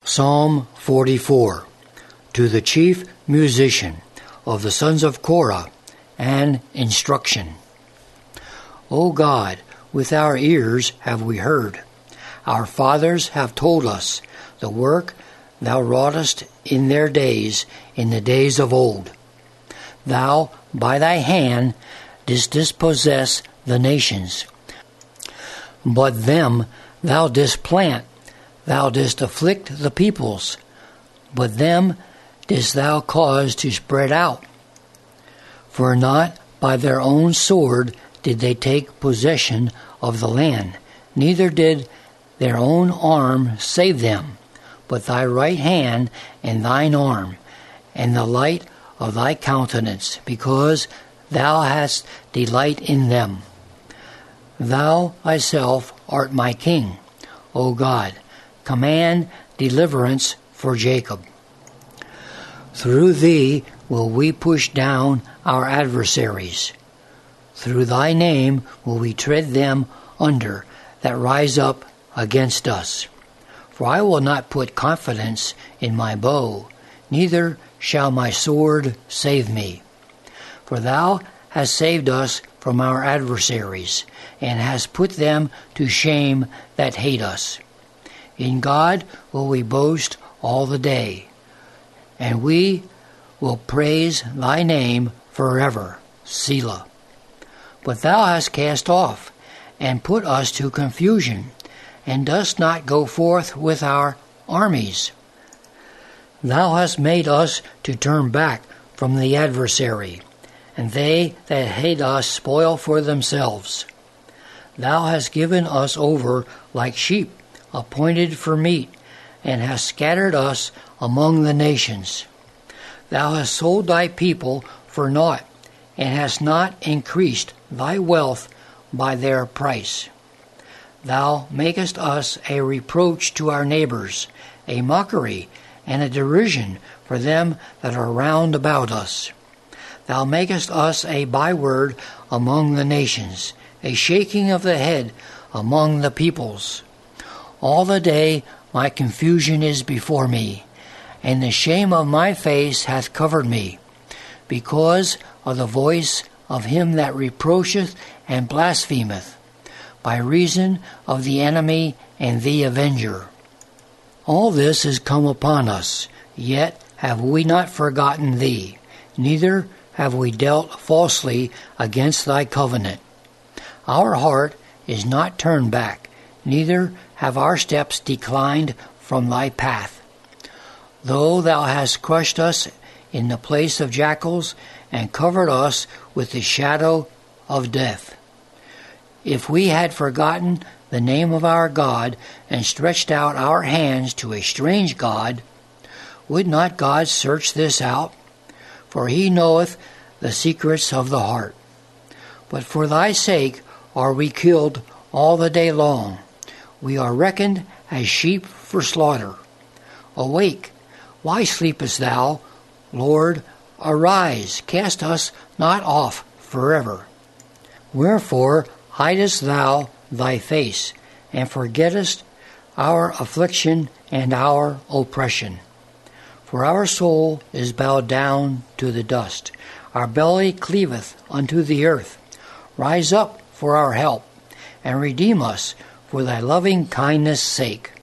Psalm 44. To the chief musician of the sons of Korah, an instruction. O God, with our ears have we heard. Our fathers have told us the work thou wroughtest in their days, in the days of old. Thou, by thy hand, didst dispossess the nations. But them thou didst plant, thou didst afflict the peoples, but them didst thou cause to spread out. For not by their own sword did they take possession of the land, neither did their own arm save them, but thy right hand and thine arm, and the light of thy countenance, because thou hast delight in them. Thou thyself art my king, O God. Command deliverance for Jacob. Through thee will we push down our adversaries. Through thy name will we tread them under that rise up against us. For I will not put confidence in my bow, neither shall my sword save me. For thou hast saved us from our adversaries, and hast put them to shame that hate us. In God will we boast all the day, and we will praise thy name forever. Selah. But thou hast cast off, and put us to confusion, and dost not go forth with our armies. Thou hast made us to turn back from the adversary, and they that hate us spoil for themselves. Thou hast given us over like sheep, appointed for meat, and hast scattered us among the nations. Thou hast sold thy people for naught, and hast not increased thy wealth by their price. Thou makest us a reproach to our neighbors, a mockery and a derision for them that are round about us. Thou makest us a byword among the nations, a shaking of the head among the peoples. All the day my confusion is before me, and the shame of my face hath covered me, because of the voice of him that reproacheth and blasphemeth, by reason of the enemy and the avenger. All this is come upon us, yet have we not forgotten thee, neither have we dealt falsely against thy covenant. Our heart is not turned back, neither have our steps declined from thy path. Though thou hast crushed us in the place of jackals, and covered us with the shadow of death. If we had forgotten the name of our God, and stretched out our hands to a strange God, would not God search this out? For he knoweth the secrets of the heart. But for thy sake are we killed all the day long. We are reckoned as sheep for slaughter. Awake, why sleepest thou? Lord, arise, cast us not off forever. Wherefore hidest thou thy face, and forgettest our affliction and our oppression? For our soul is bowed down to the dust, our belly cleaveth unto the earth. Rise up for our help, and redeem us for thy loving kindness' sake.